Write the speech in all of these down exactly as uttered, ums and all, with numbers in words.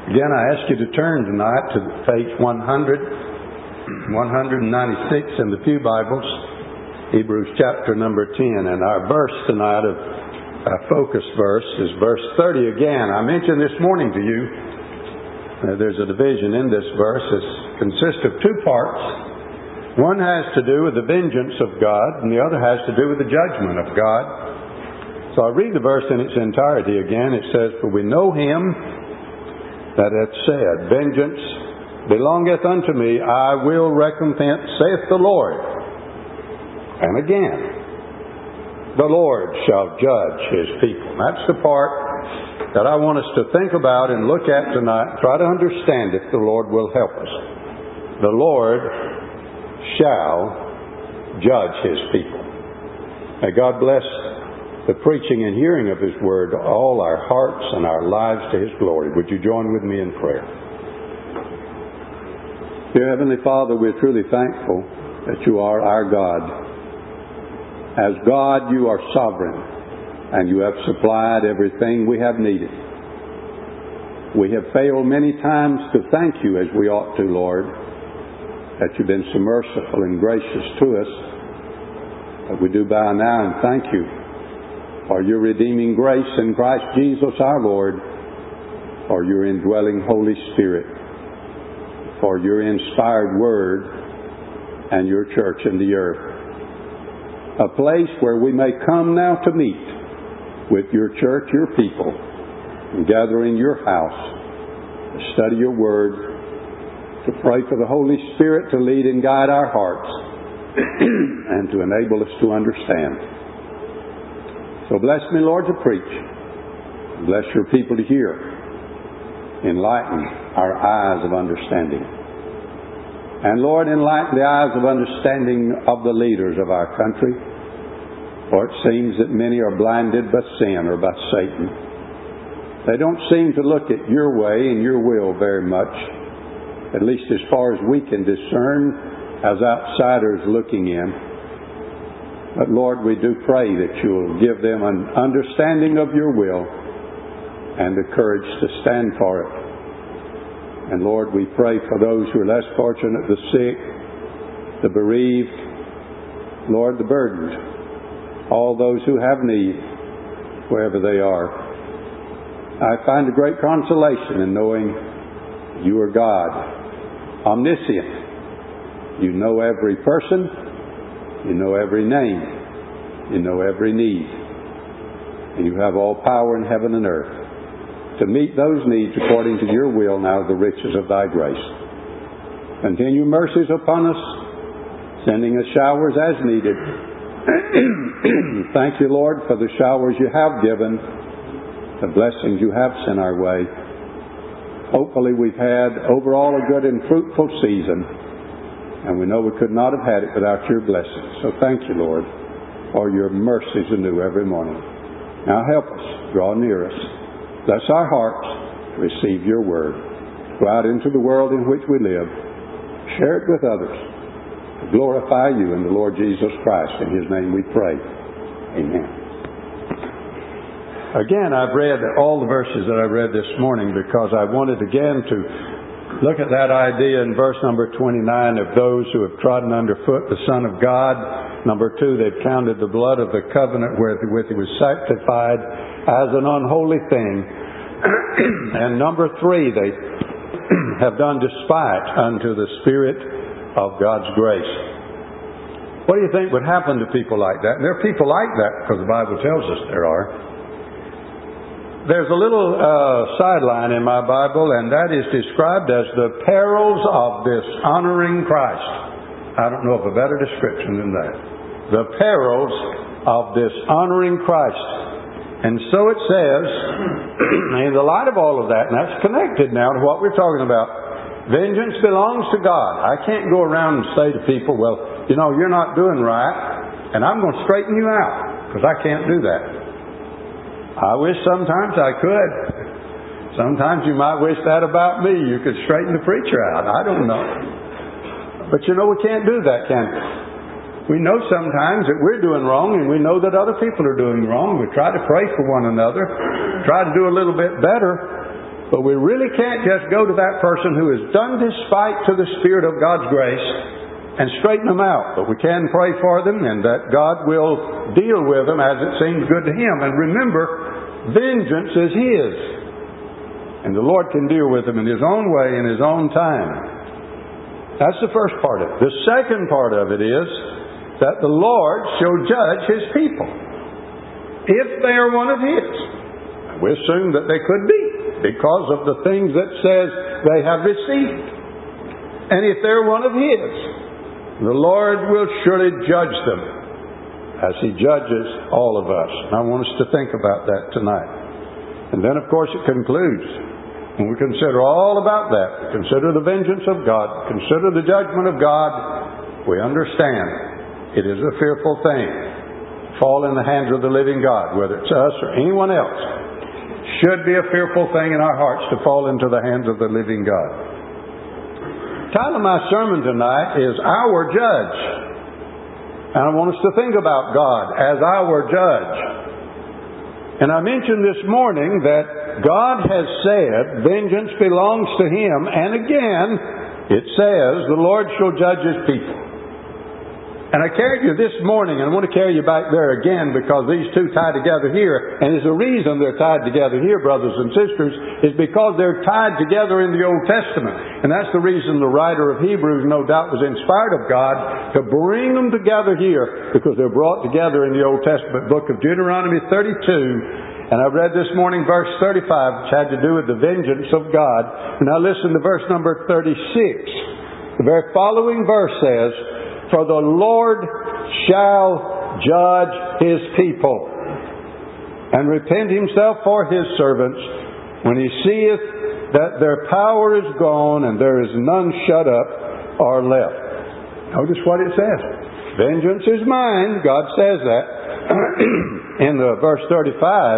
Again, I ask you to turn tonight to page one hundred, one ninety-six in the Pew Bibles, Hebrews chapter number ten. And our verse tonight, of our focus verse, is verse thirty again. I mentioned this morning to you, uh, there's a division in this verse. It consists of two parts. One has to do with the vengeance of God, and the other has to do with the judgment of God. So I read the verse in its entirety again. It says, "For we know Him that hath said, Vengeance belongeth unto me, I will recompense, saith the Lord. And again, the Lord shall judge His people." That's the part that I want us to think about and look at tonight. Try to understand if the Lord will help us. The Lord shall judge His people. May God bless the preaching and hearing of His Word, all our hearts and our lives to His glory. Would you join with me in prayer? Dear Heavenly Father, we're truly thankful that You are our God. As God, You are sovereign, and You have supplied everything we have needed. We have failed many times to thank You as we ought to, Lord, that You've been so merciful and gracious to us. But we do bow now and thank You for Your redeeming grace in Christ Jesus our Lord, for Your indwelling Holy Spirit, for Your inspired Word and Your church in the earth. A place where we may come now to meet with Your church, Your people, and gather in Your house to study Your Word, to pray for the Holy Spirit to lead and guide our hearts and to enable us to understand. So bless me, Lord, to preach. Bless Your people to hear. Enlighten our eyes of understanding. And Lord, enlighten the eyes of understanding of the leaders of our country. For it seems that many are blinded by sin or by Satan. They don't seem to look at Your way and Your will very much, at least as far as we can discern as outsiders looking in. But Lord, we do pray that You'll give them an understanding of Your will and the courage to stand for it. And Lord, we pray for those who are less fortunate, the sick, the bereaved, Lord, the burdened, all those who have need, wherever they are. I find a great consolation in knowing You are God, omniscient. You know every person. You know every name. You know every need. And You have all power in heaven and earth to meet those needs according to Your will, now the riches of Thy grace. Continue mercies upon us, sending us showers as needed. Thank You, Lord, for the showers You have given, the blessings You have sent our way. Hopefully we've had overall a good and fruitful season, and we know we could not have had it without Your blessings. So thank You, Lord, for Your mercies anew every morning. Now help us, draw near us. Bless our hearts to receive Your Word. Go out into the world in which we live. Share it with others. To glorify You in the Lord Jesus Christ. In His name we pray. Amen. Again, I've read all the verses that I read this morning because I wanted again to look at that idea in verse number twenty-nine of those who have trodden underfoot the Son of God. Number two, they've counted the blood of the covenant wherewith He was sanctified as an unholy thing. And number three, they have done despite unto the Spirit of God's grace. What do you think would happen to people like that? And there are people like that because the Bible tells us there are. There's a little uh, sideline in my Bible, and that is described as the perils of dishonoring Christ. I don't know of a better description than that. The perils of dishonoring Christ. And so it says, in the light of all of that, and that's connected now to what we're talking about, vengeance belongs to God. I can't go around and say to people, well, you know, you're not doing right, and I'm going to straighten you out, because I can't do that. I wish sometimes I could. Sometimes you might wish that about me. You could straighten the preacher out. I don't know. But you know, we can't do that, can we? We know sometimes that we're doing wrong, and we know that other people are doing wrong. We try to pray for one another, try to do a little bit better. But we really can't just go to that person who has done despite to the Spirit of God's grace and straighten them out. But we can pray for them and that God will deal with them as it seems good to Him. And remember, vengeance is His. And the Lord can deal with them in His own way, in His own time. That's the first part of it. The second part of it is that the Lord shall judge His people, if they are one of His. We assume that they could be, because of the things that says they have received. And if they're one of His, the Lord will surely judge them, as He judges all of us. And I want us to think about that tonight. And then, of course, it concludes. When we consider all about that, we consider the vengeance of God, consider the judgment of God, we understand it is a fearful thing to fall in the hands of the living God, whether it's us or anyone else. It should be a fearful thing in our hearts to fall into the hands of the living God. The title of my sermon tonight is Our Judge. And I want us to think about God as our judge. And I mentioned this morning that God has said vengeance belongs to Him. And again, it says the Lord shall judge His people. And I carried you this morning, and I want to carry you back there again because these two tie together here. And there's a reason they're tied together here, brothers and sisters, is because they're tied together in the Old Testament. And that's the reason the writer of Hebrews no doubt was inspired of God to bring them together here, because they're brought together in the Old Testament book of Deuteronomy thirty-two. And I read this morning verse thirty-five, which had to do with the vengeance of God. And now listen to verse number thirty-six. The very following verse says, "For the Lord shall judge His people, and repent Himself for His servants, when He seeth that their power is gone, and there is none shut up or left." Notice what it says. Vengeance is mine. God says that in the verse thirty-five.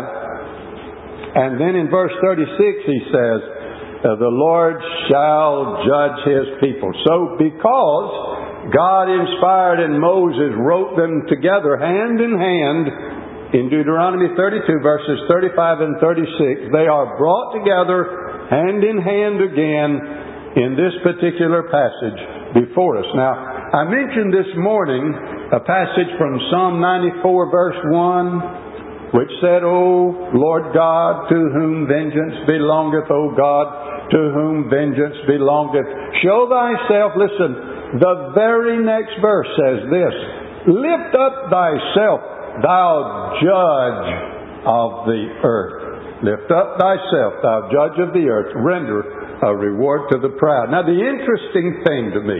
And then in verse thirty-six He says, "The Lord shall judge His people." So because God inspired and Moses wrote them together hand in hand in Deuteronomy thirty-two verses thirty-five and thirty-six, they are brought together hand in hand again in this particular passage before us. Now, I mentioned this morning a passage from Psalm ninety-four verse one, which said, "O Lord God, to whom vengeance belongeth, O God, to whom vengeance belongeth, show Thyself," listen, the very next verse says this, "Lift up Thyself, Thou judge of the earth. Lift up Thyself, Thou judge of the earth. Render a reward to the proud." Now the interesting thing to me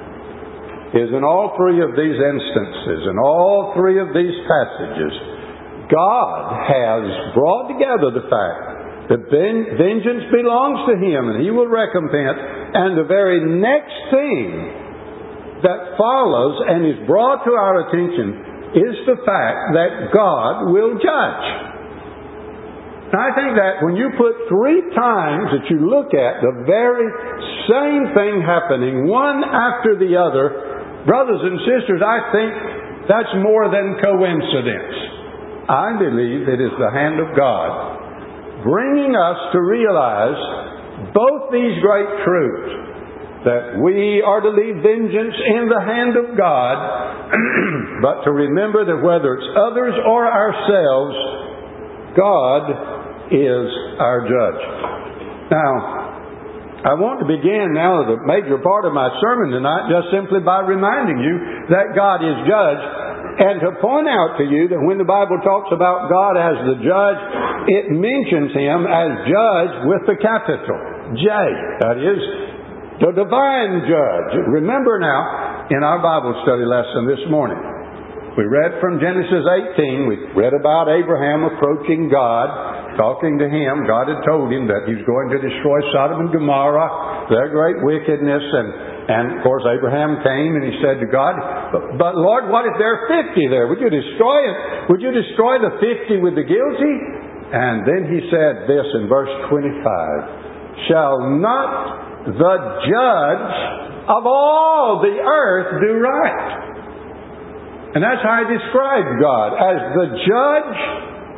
is in all three of these instances, in all three of these passages, God has brought together the fact that vengeance belongs to Him and He will recompense. And the very next thing that follows and is brought to our attention is the fact that God will judge. Now I think that when you put three times that you look at the very same thing happening, one after the other, brothers and sisters, I think that's more than coincidence. I believe it is the hand of God bringing us to realize both these great truths, that we are to leave vengeance in the hand of God, but to remember that whether it's others or ourselves, God is our judge. Now, I want to begin now the major part of my sermon tonight just simply by reminding you that God is judge, and to point out to you that when the Bible talks about God as the judge, it mentions Him as judge with the capital J. That is, the divine judge. Remember now, in our Bible study lesson this morning, we read from Genesis eighteen, we read about Abraham approaching God, talking to Him. God had told him that He was going to destroy Sodom and Gomorrah, their great wickedness, and, and of course Abraham came and he said to God, but, but Lord, what if there are fifty there? Would you destroy it? Would you destroy the fifty with the guilty? And then He said this in verse twenty-five, "Shall not the judge of all the earth do right?" And that's how He described God, as the judge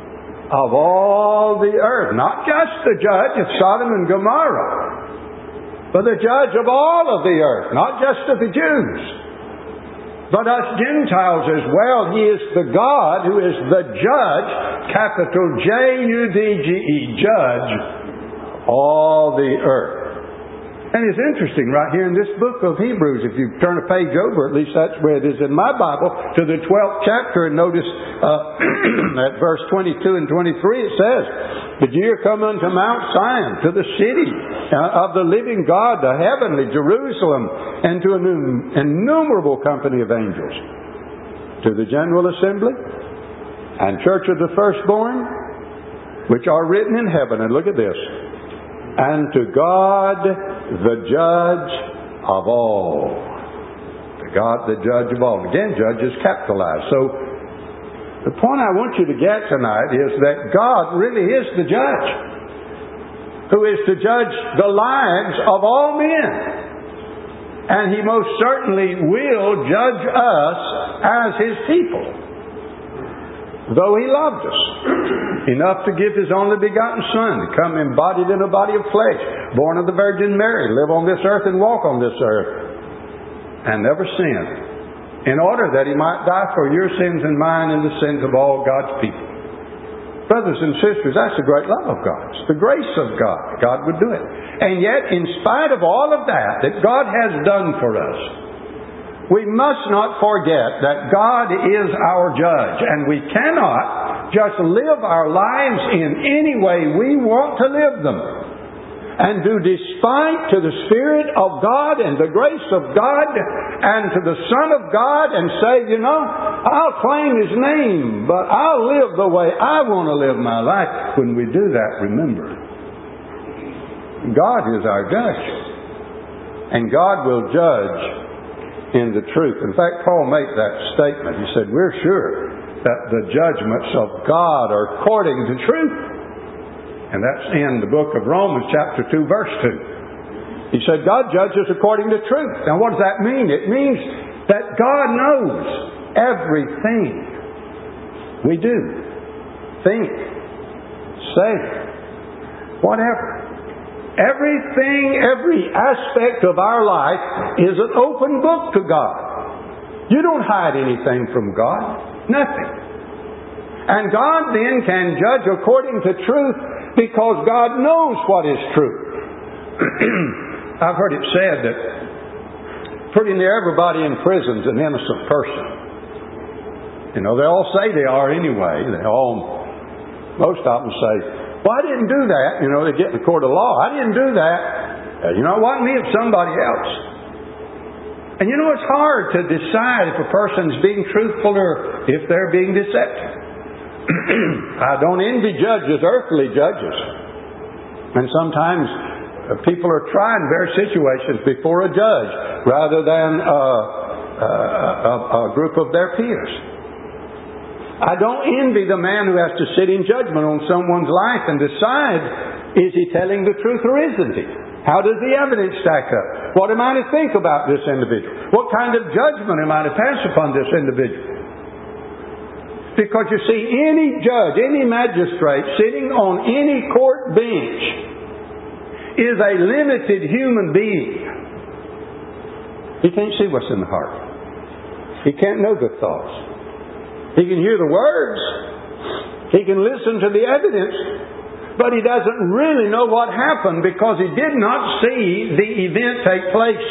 of all the earth. Not just the judge of Sodom and Gomorrah, but the judge of all of the earth, not just of the Jews, but us Gentiles as well. He is the God who is the judge, capital J U D G E, judge of all the earth. And it's interesting right here in this book of Hebrews, if you turn a page over, at least that's where it is in my Bible, to the twelfth chapter, and notice uh, at verse twenty-two and twenty-three it says, "But ye are come unto Mount Zion, to the city uh, of the living God, the heavenly Jerusalem, and to an innumerable company of angels, to the general assembly and church of the firstborn, which are written in heaven," and look at this, "and to God the judge of all." To God the judge of all. Again, judge is capitalized. So, the point I want you to get tonight is that God really is the judge, who is to judge the lives of all men. And He most certainly will judge us as His people. Though He loved us enough to give His only begotten Son to come embodied in a body of flesh, born of the Virgin Mary, live on this earth and walk on this earth, and never sin, in order that He might die for your sins and mine and the sins of all God's people. Brothers and sisters, that's the great love of God. It's the grace of God. God would do it. And yet, in spite of all of that that God has done for us, we must not forget that God is our judge, and we cannot just live our lives in any way we want to live them, and do despite to the Spirit of God and the grace of God and to the Son of God, and say, you know, I'll claim His name, but I'll live the way I want to live my life. When we do that, remember, God is our judge, and God will judge in the truth. In fact, Paul made that statement. He said, we're sure that the judgments of God are according to truth. And that's in the book of Romans chapter two, verse two. He said, God judges according to truth. Now what does that mean? It means that God knows everything we do, think, say, whatever. Everything, every aspect of our life is an open book to God. You don't hide anything from God. Nothing. And God then can judge according to truth because God knows what is true. I've heard it said that pretty near everybody in prison is an innocent person. You know, they all say they are anyway. They all, most of them say, well, I didn't do that. You know, they get in the court of law. I didn't do that. Uh, you know, it wasn't me, it's somebody else. And you know, it's hard to decide if a person's being truthful or if they're being deceptive. I don't envy judges, earthly judges. And sometimes uh, people are trying various situations before a judge rather than uh, uh, a, a group of their peers. I don't envy the man who has to sit in judgment on someone's life and decide, is he telling the truth or isn't he? How does the evidence stack up? What am I to think about this individual? What kind of judgment am I to pass upon this individual? Because you see, any judge, any magistrate sitting on any court bench is a limited human being. He can't see what's in the heart. He can't know the thoughts. He can hear the words. He can listen to the evidence. But he doesn't really know what happened because he did not see the event take place.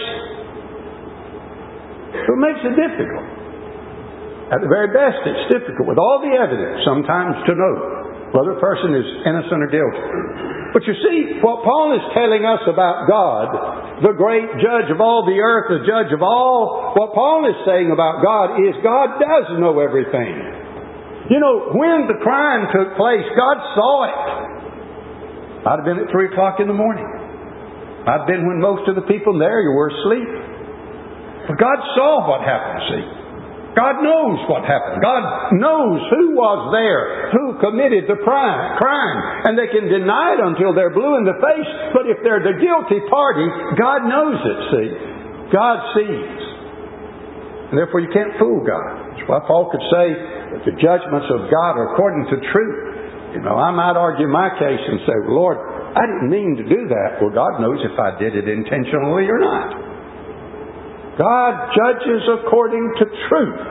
So it makes it difficult. At the very best, it's difficult with all the evidence sometimes to know whether a person is innocent or guilty. But you see, what Paul is telling us about God, the great judge of all the earth, the judge of all, what Paul is saying about God is God does know everything. You know, when the crime took place, God saw it. I'd have been at three o'clock in the morning. I'd been when most of the people there were asleep. But God saw what happened, see. God knows what happened. God knows who was there, who committed the crime. And they can deny it until they're blue in the face. But if they're the guilty party, God knows it, see. God sees. And therefore you can't fool God. That's why Paul could say that the judgments of God are according to truth. You know, I might argue my case and say, well, Lord, I didn't mean to do that. Well, God knows if I did it intentionally or not. God judges according to truth.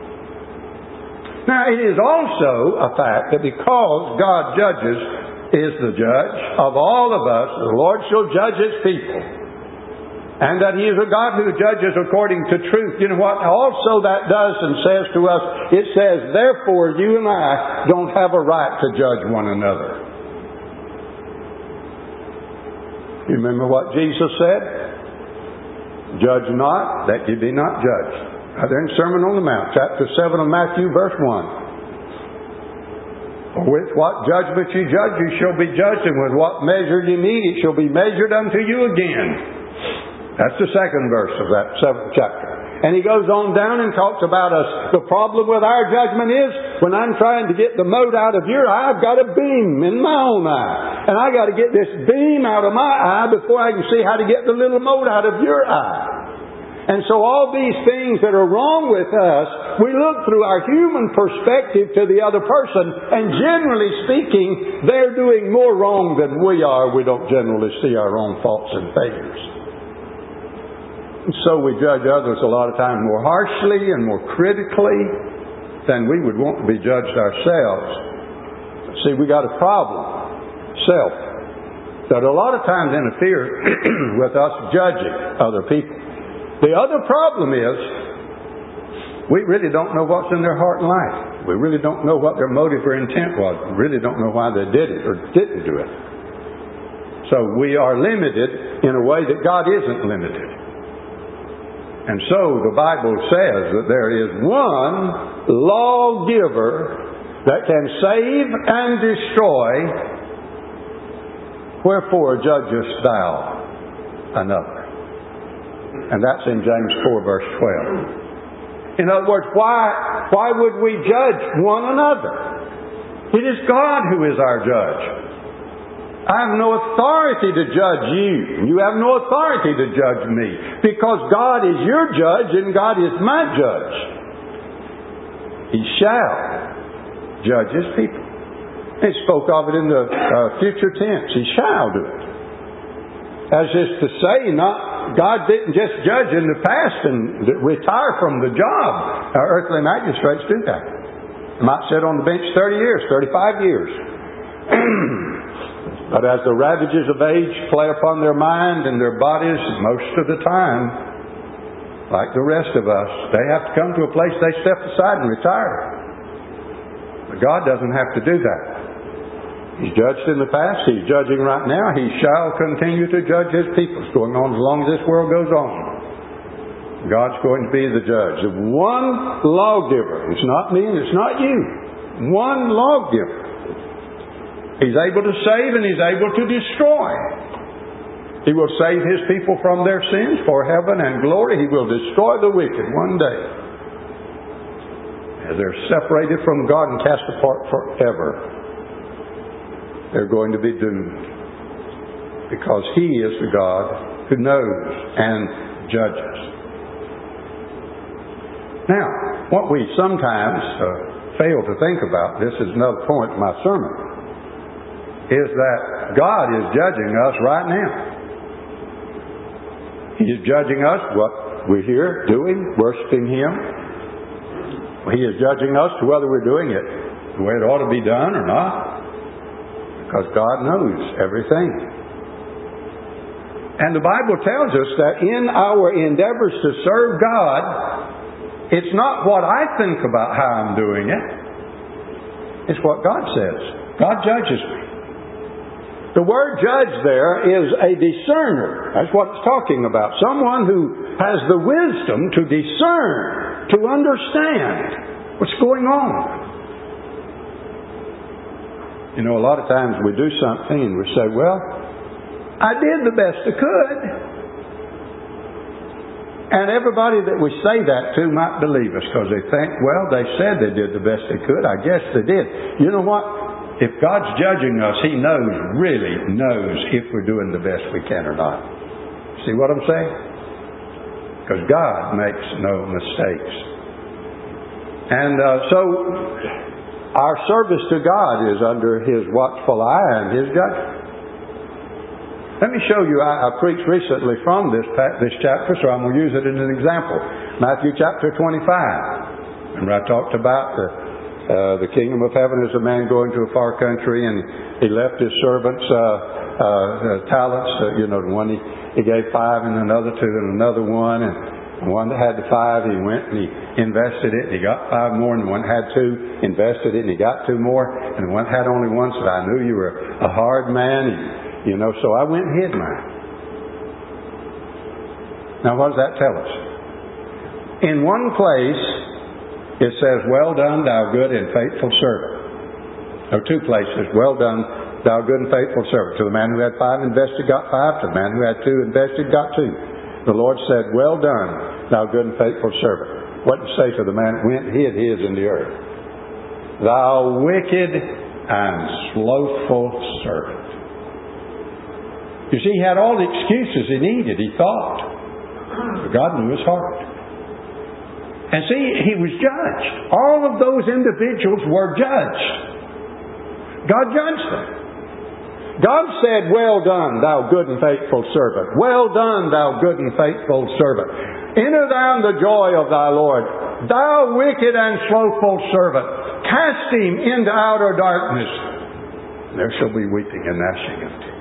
Now, it is also a fact that because God judges, is the judge of all of us, the Lord shall judge His people. And that He is a God who judges according to truth. You know what also that does and says to us? It says, therefore, you and I don't have a right to judge one another. You remember what Jesus said? Judge not, that you be not judged. Right there in Sermon on the Mount, chapter seven of Matthew, verse one. For with what judgment you judge, you shall be judged, and with what measure you meet, it shall be measured unto you again. That's the second verse of that seventh chapter. And he goes on down and talks about us. The problem with our judgment is, when I'm trying to get the mote out of your eye, I've got a beam in my own eye. And I got to get this beam out of my eye before I can see how to get the little mote out of your eye. And so all these things that are wrong with us, we look through our human perspective to the other person, and generally speaking, they're doing more wrong than we are. We don't generally see our own faults and failures. And so we judge others a lot of times more harshly and more critically than we would want to be judged ourselves. See, we got a problem, self, that a lot of times interferes with us judging other people. The other problem is, we really don't know what's in their heart and life. We really don't know what their motive or intent was. We really don't know why they did it or didn't do it. So we are limited in a way that God isn't limited. And so the Bible says that there is one lawgiver that can save and destroy. Wherefore judgest thou another? And that's in James four, verse twelve. In other words, why, why would we judge one another? It is God who is our judge. I have no authority to judge you. You have no authority to judge me. Because God is your judge and God is my judge. He shall judge His people. He spoke of it in the uh, future tense. He shall do it. As is to say, not God didn't just judge in the past and retire from the job. Our earthly magistrates do that. They might sit on the bench thirty years, thirty-five years. But as the ravages of age play upon their mind and their bodies, most of the time, like the rest of us, they have to come to a place they step aside and retire. But God doesn't have to do that. He's judged in the past. He's judging right now. He shall continue to judge His people. It's going on as long as this world goes on. God's going to be the judge. The one lawgiver. It's not me and it's not you. One lawgiver. He's able to save and He's able to destroy. He will save His people from their sins for heaven and glory. He will destroy the wicked one day, as they're separated from God and cast apart forever. They're going to be doomed, because He is the God who knows and judges. Now, what we sometimes uh, fail to think about, this is another point of my sermon, is that God is judging us right now. He is judging us, what we're here doing, worshiping Him. He is judging us to whether we're doing it the way it ought to be done or not. Because God knows everything. And the Bible tells us that in our endeavors to serve God, it's not what I think about how I'm doing it. It's what God says. God judges me. The word judge there is a discerner. That's what it's talking about. Someone who has the wisdom to discern, to understand what's going on. You know, a lot of times we do something and we say, well, I did the best I could. And everybody that we say that to might believe us because they think, well, they said they did the best they could. I guess they did. You know what? If God's judging us, He knows, really knows if we're doing the best we can or not. See what I'm saying? Because God makes no mistakes. And uh, so Our service to God is under His watchful eye and His judgment. Let me show you, I, I preached recently from this this chapter, so I'm going to use it as an example. Matthew chapter twenty-five. Remember I talked about the, uh, the kingdom of heaven is a man going to a far country, and he left his servants uh, uh, uh, talents. Uh, you know, the one he, he gave five, and another two, and another one, and the one that had the five, he went and he invested it, and he got five more, and the one had two, invested it, and he got two more, and the one had only one, said, I knew you were a hard man, and, you know, so I went and hid mine. Now what does that tell us? In one place, it says, well done, thou good and faithful servant. Or two places, well done, thou good and faithful servant. To the man who had five invested, got five. To the man who had two invested, got two. The Lord said, well done, thou good and faithful servant. What did he say to the man who went and hid his in the earth? Thou wicked and slothful servant. You see, he had all the excuses he needed, he thought. But God knew his heart. And see, he was judged. All of those individuals were judged. God judged them. God said, well done, thou good and faithful servant. Well done, thou good and faithful servant. Enter thou in the joy of thy Lord. Thou wicked and slothful servant. Cast him into outer darkness. There shall be weeping and gnashing of teeth.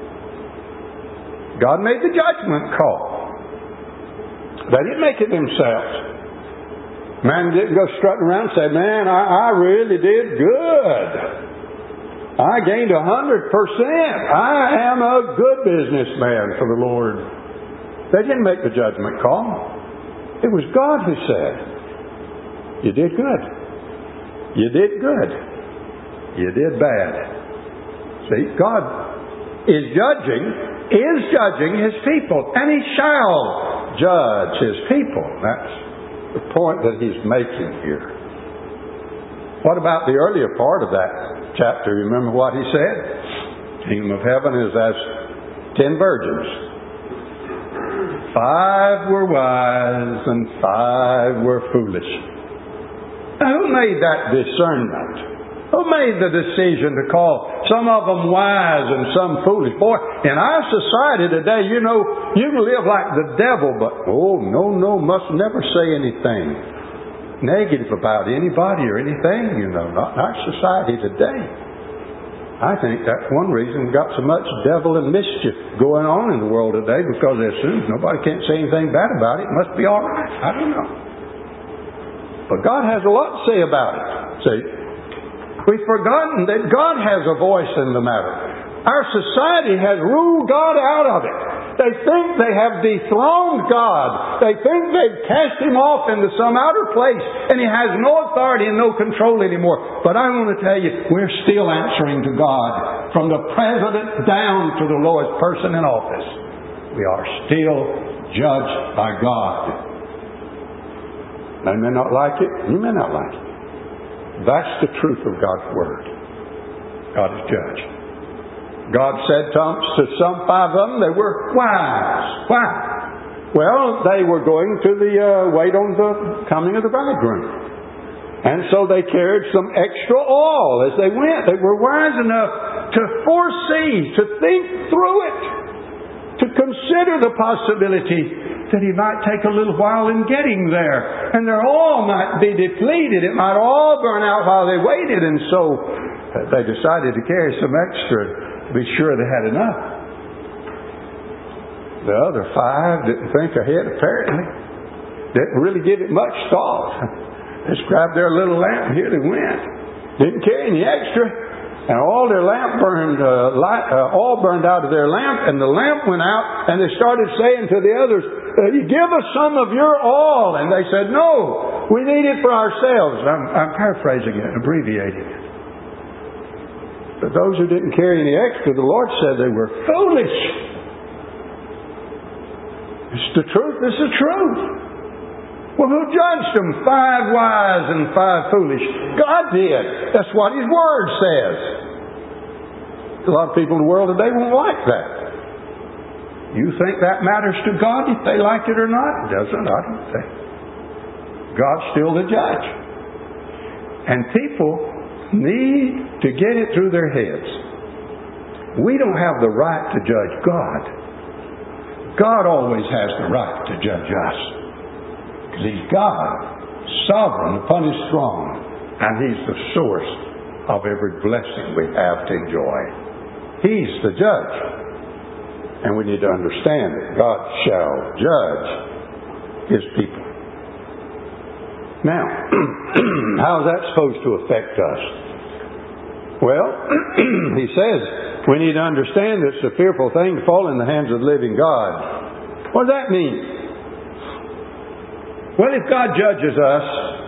God made the judgment call. They didn't make it themselves. Man didn't go strutting around and say, man, I, I really did good. I gained a hundred percent. I am a good businessman for the Lord. They didn't make the judgment call. It was God who said, you did good. You did good. You did bad. See, God is judging, is judging His people. And He shall judge His people. That's the point that He's making here. What about the earlier part of that chapter? Remember what He said? Kingdom of heaven is as ten virgins. Five were wise and five were foolish. Now, who made that discernment? Who made the decision to call some of them wise and some foolish? Boy, in our society today, you know, you can live like the devil, but oh, no, no, must never say anything negative about anybody or anything, you know, not in our society today. I think that's one reason we've got so much devil and mischief going on in the world today, because as soon as nobody can't say anything bad about it, it must be all right. I don't know. But God has a lot to say about it. See, we've forgotten that God has a voice in the matter. Our society has ruled God out of it. They think they have dethroned God. They think they've cast Him off into some outer place, and He has no authority and no control anymore. But I want to tell you, we're still answering to God, from the president down to the lowest person in office. We are still judged by God. They may not like it, you may not like it. That's the truth of God's Word. God is judge. God said to some five of them, they were wise. Why? Well, they were going to the uh, wait on the coming of the bridegroom. And so they carried some extra oil as they went. They were wise enough to foresee, to think through it, to consider the possibility that He might take a little while in getting there. And their oil might be depleted. It might all burn out while they waited. And so they decided to carry some extra to be sure they had enough. The other five didn't think ahead, apparently. Didn't really give it much thought. Just grabbed their little lamp and here they went. Didn't carry any extra. And all their lamp burned, uh, light, uh, all burned out of their lamp, and the lamp went out, and they started saying to the others, uh, give us some of your oil. And they said, no, we need it for ourselves. I'm, I'm paraphrasing it, abbreviating it. But those who didn't carry any extra, the Lord said they were foolish. It's the truth, it's the truth. Well, who judged them? Five wise and five foolish. God did. That's what His Word says. A lot of people in the world today won't like that. You think that matters to God if they like it or not? It doesn't, I don't think. God's still the judge. And people need to get it through their heads. We don't have the right to judge God. God always has the right to judge us. Because He's God, sovereign upon His throne, and He's the source of every blessing we have to enjoy. He's the judge. And we need to understand that God shall judge His people. Now, how is that supposed to affect us? Well, He says we need to understand that it's a fearful thing to fall in the hands of the living God. What does that mean? Well, if God judges us,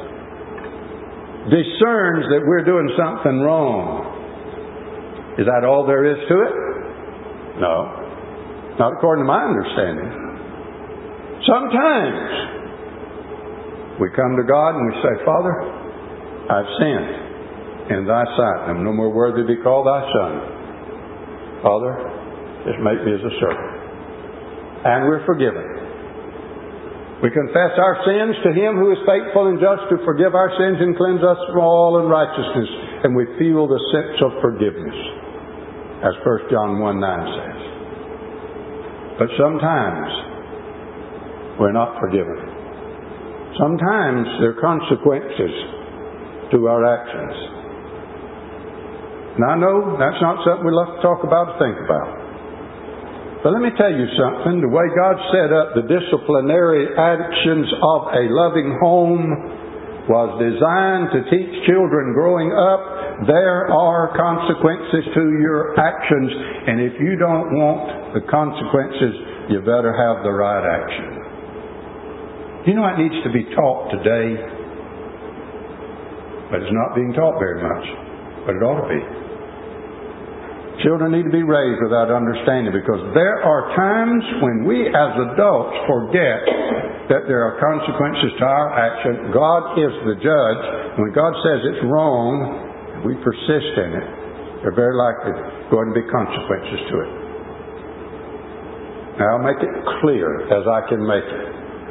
discerns that we're doing something wrong, is that all there is to it? No. Not according to my understanding. Sometimes we come to God and we say, Father, I've sinned in Thy sight. I'm no more worthy to be called Thy Son. Father, just make me as a servant. And we're forgiven. We confess our sins to Him who is faithful and just to forgive our sins and cleanse us from all unrighteousness. And we feel the sense of forgiveness, as First John one nine says. But sometimes we're not forgiven. Sometimes there are consequences to our actions. And I know that's not something we love to talk about or think about. But let me tell you something. The way God set up the disciplinary actions of a loving home was designed to teach children growing up there are consequences to your actions. And if you don't want the consequences, you better have the right action. You know, it needs to be taught today. But it's not being taught very much. But it ought to be. Children need to be raised without understanding, because there are times when we as adults forget that there are consequences to our action. God is the judge. And when God says it's wrong, and we persist in it, there are very likely going to be consequences to it. Now I'll make it clear as I can make it.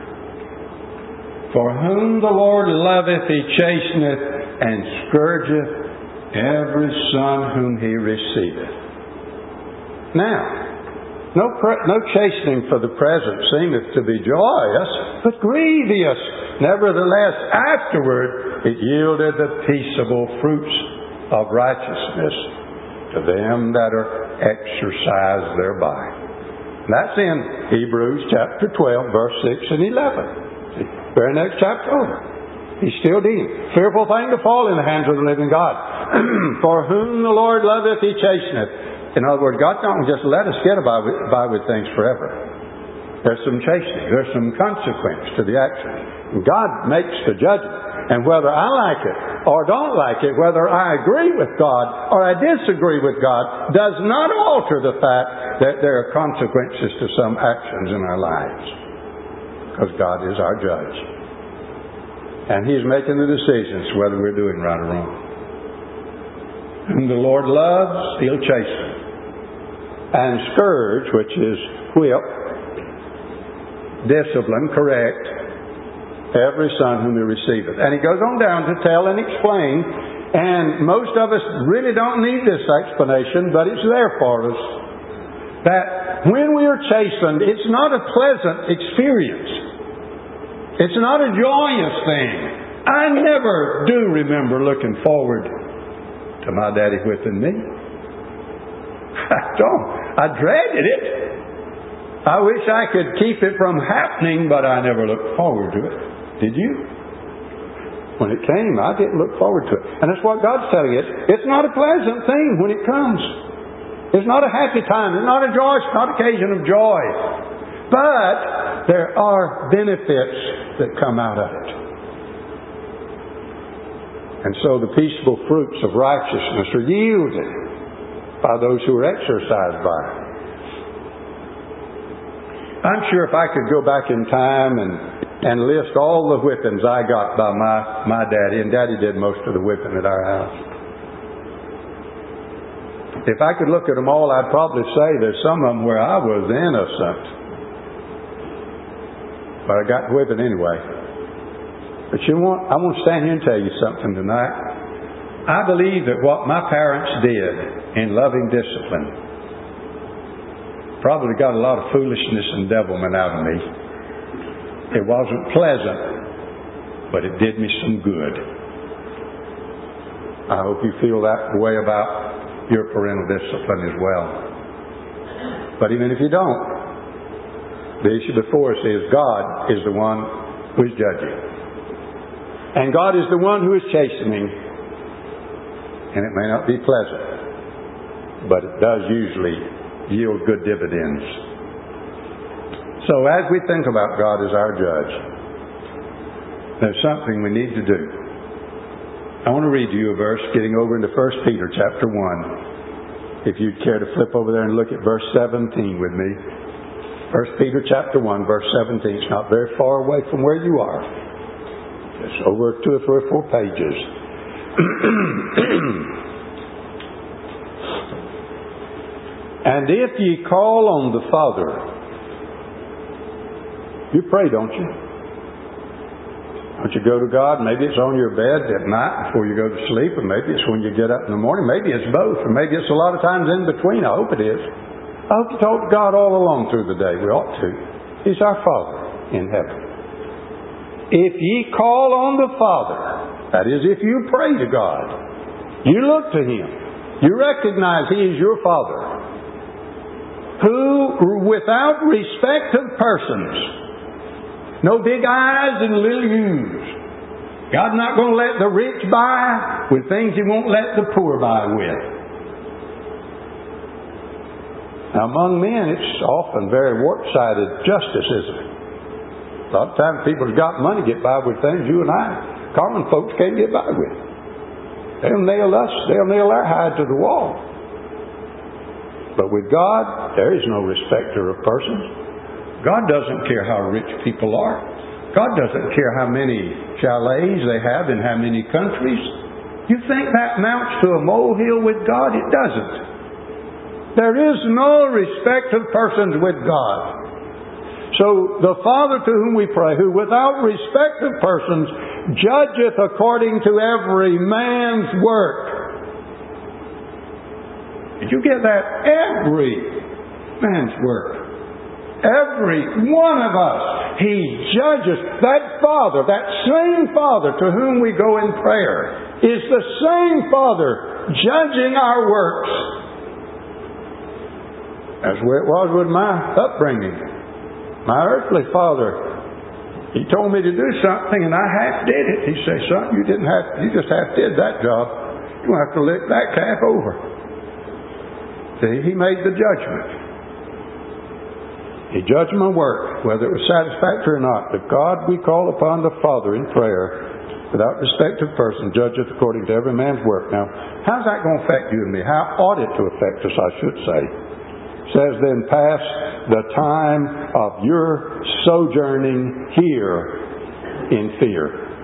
For whom the Lord loveth, He chasteneth, and scourgeth every son whom He receiveth. Now, no, pre- no chastening for the present seemeth to be joyous, but grievous. Nevertheless, afterward it yieldeth the peaceable fruits of righteousness to them that are exercised thereby. And that's in Hebrews chapter twelve, verse six and eleven. See, very next chapter over. He's still dealing. Fearful thing to fall in the hands of the living God. For whom the Lord loveth, He chasteneth. In other words, God don't just let us get by with, by with things forever. There's some chastening. There's some consequence to the action. And God makes the judgment. And whether I like it or don't like it, whether I agree with God or I disagree with God, does not alter the fact that there are consequences to some actions in our lives. Because God is our judge. And He's making the decisions whether we're doing right or wrong. Whom the Lord loves, He'll chasten. And scourge, which is whip, discipline, correct, every son whom He receiveth. And He goes on down to tell and explain, and most of us really don't need this explanation, but it's there for us, that when we are chastened, it's not a pleasant experience. It's not a joyous thing. I never do remember looking forward to my daddy whipping me. I don't. I dreaded it. I wish I could keep it from happening, but I never looked forward to it. Did you? When it came, I didn't look forward to it. And that's what God's telling us. It's not a pleasant thing when it comes. It's not a happy time. It's not a joy. It's not an occasion of joy. But there are benefits that come out of it. And so the peaceable fruits of righteousness are yielded by those who are exercised by it. I'm sure if I could go back in time and, and list all the whippings I got by my, my daddy, and Daddy did most of the whipping at our house. If I could look at them all, I'd probably say there's some of them where I was innocent. But I got whipping anyway. But you want, I want to stand here and tell you something tonight. I believe that what my parents did in loving discipline probably got a lot of foolishness and devilment out of me. It wasn't pleasant, but it did me some good. I hope you feel that way about your parental discipline as well. But even if you don't, the issue before us is God is the one who is judging. And God is the one who is chastening. And it may not be pleasant, but it does usually yield good dividends. So as we think about God as our judge, there's something we need to do. I want to read you a verse getting over into First Peter chapter one. If you'd care to flip over there and look at verse seventeen with me. First Peter chapter one, verse seventeen. It's not very far away from where you are. It's over two or three or four pages. And if ye call on the Father, you pray, don't you? Don't you go to God? Maybe it's on your bed at night before you go to sleep, or maybe it's when you get up in the morning. Maybe it's both, or maybe it's a lot of times in between. I hope it is. I hope you talk to God all along through the day. We ought to. He's our Father in heaven. If ye call on the Father, that is, if you pray to God, you look to Him, you recognize He is your Father, who, without respect of persons, no big I's and little U's. God's not going to let the rich buy with things He won't let the poor buy with. Now, among men, it's often very warp-sided justice, isn't it? A lot of times people who've got money get by with things you and I, common folks, can't get by with. They'll nail us, they'll nail our hide to the wall. But with God, there is no respecter of persons. God doesn't care how rich people are. God doesn't care how many chalets they have in how many countries. You think that amounts to a molehill with God? It doesn't. There is no respect of persons with God. So the Father to whom we pray, who without respect of persons judgeth according to every man's work. Did you get that? Every man's work. Every one of us. He judges. That Father, that same Father to whom we go in prayer, is the same Father judging our works. That's the way it was with my upbringing. My earthly father, he told me to do something and I half did it. He said, son, you didn't have, you just half did that job. You have to lick that calf over. See, he made the judgment. He judged my work, whether it was satisfactory or not. But God, we call upon the Father in prayer, without respect of person, judgeth according to every man's work. Now, how's that going to affect you and me? How ought it to affect us, I should say? It says, then pass the time of your sojourning here in fear.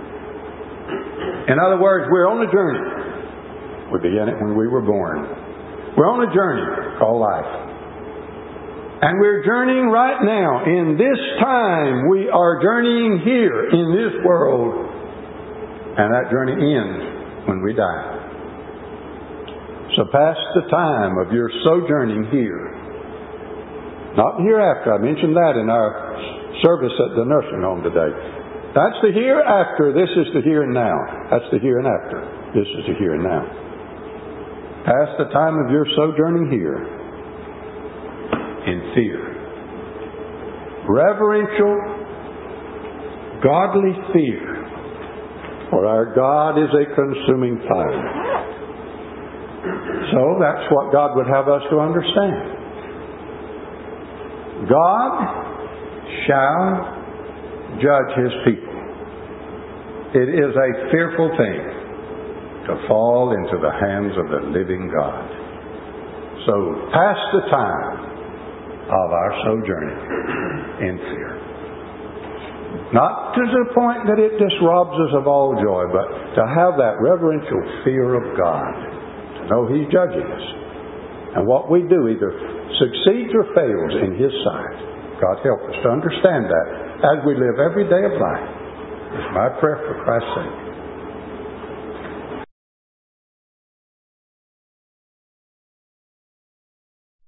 In other words, we're on a journey. We began it when we were born. We're on a journey called life. And we're journeying right now. In this time, we are journeying here in this world. And that journey ends when we die. So pass the time of your sojourning here. Not hereafter. I mentioned that in our service at the nursing home today. That's the hereafter. This is the here and now. That's the here and after. This is the here and now. Pass the time of your sojourning here in fear. Reverential, godly fear. For our God is a consuming fire. So that's what God would have us to understand. God shall judge His people. It is a fearful thing to fall into the hands of the living God. So pass the time of our sojourning in fear. Not to the point that it just robs us of all joy, but to have that reverential fear of God. To know He's judging us. And what we do either succeeds or fails in His sight. God help us to understand that as we live every day of life. It's my prayer for Christ's sake.